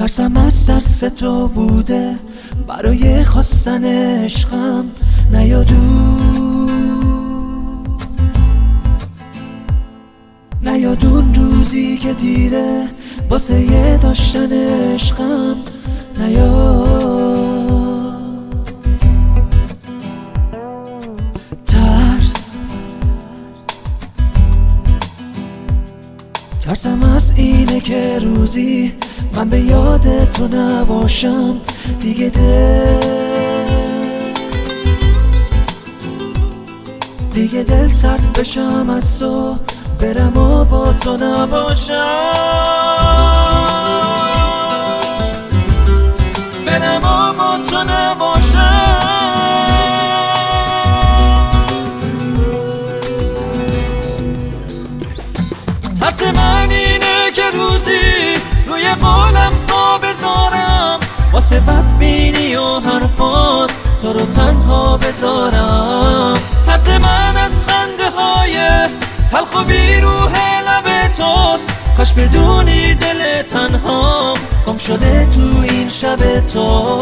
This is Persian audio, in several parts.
ترسم از ترس تو بوده برای خواستن عشقم نیاد اون روزی که دیره واسه یه داشتن عشقم نیاد. ترسم از اینه که روزی من به یاد تو نباشم دیگه دل سرد بشم از تو برم و با تو نباشم ترس من اینه که روزی روی قولم پا بذارم واسه بدبینی و حرفات تو رو تنها بذارم. ترس من از خنده های تلخ و بیروح لب توست، کاش بدونی دل تنهام گم شده تو این شب تو.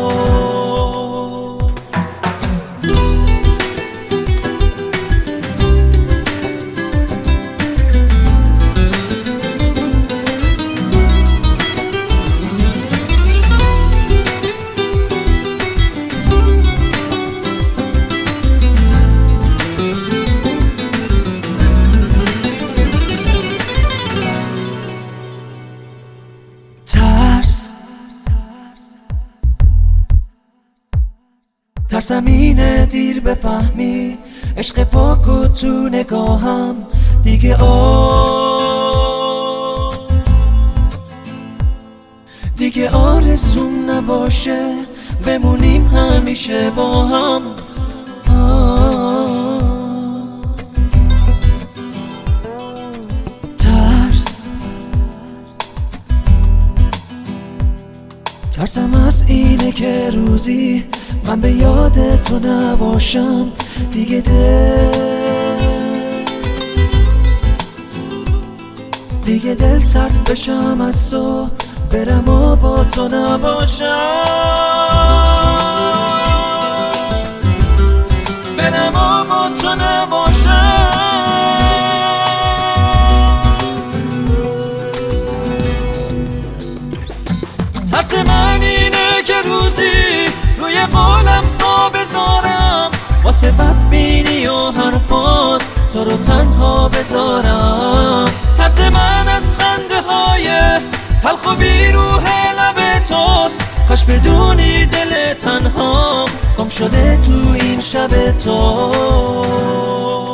ترسم اینه دیر بفهمی عشق پاک و تو نگاهم دیگه آرزوم نباشه بمونیم همیشه با هم. ترسم از اینه که روزی من به یاد تو نباشم دیگه دل سرد بشم از تو برم و با تو نباشم. ترس من اینه که روزی روی قولم پا بذارم واسه بدبینی و حرفات تو رو تنها بذارم. ترس من از خنده های تلخ و بیروح لب توست، کاش بدونی دل تنهام گم شده تو این شب تو.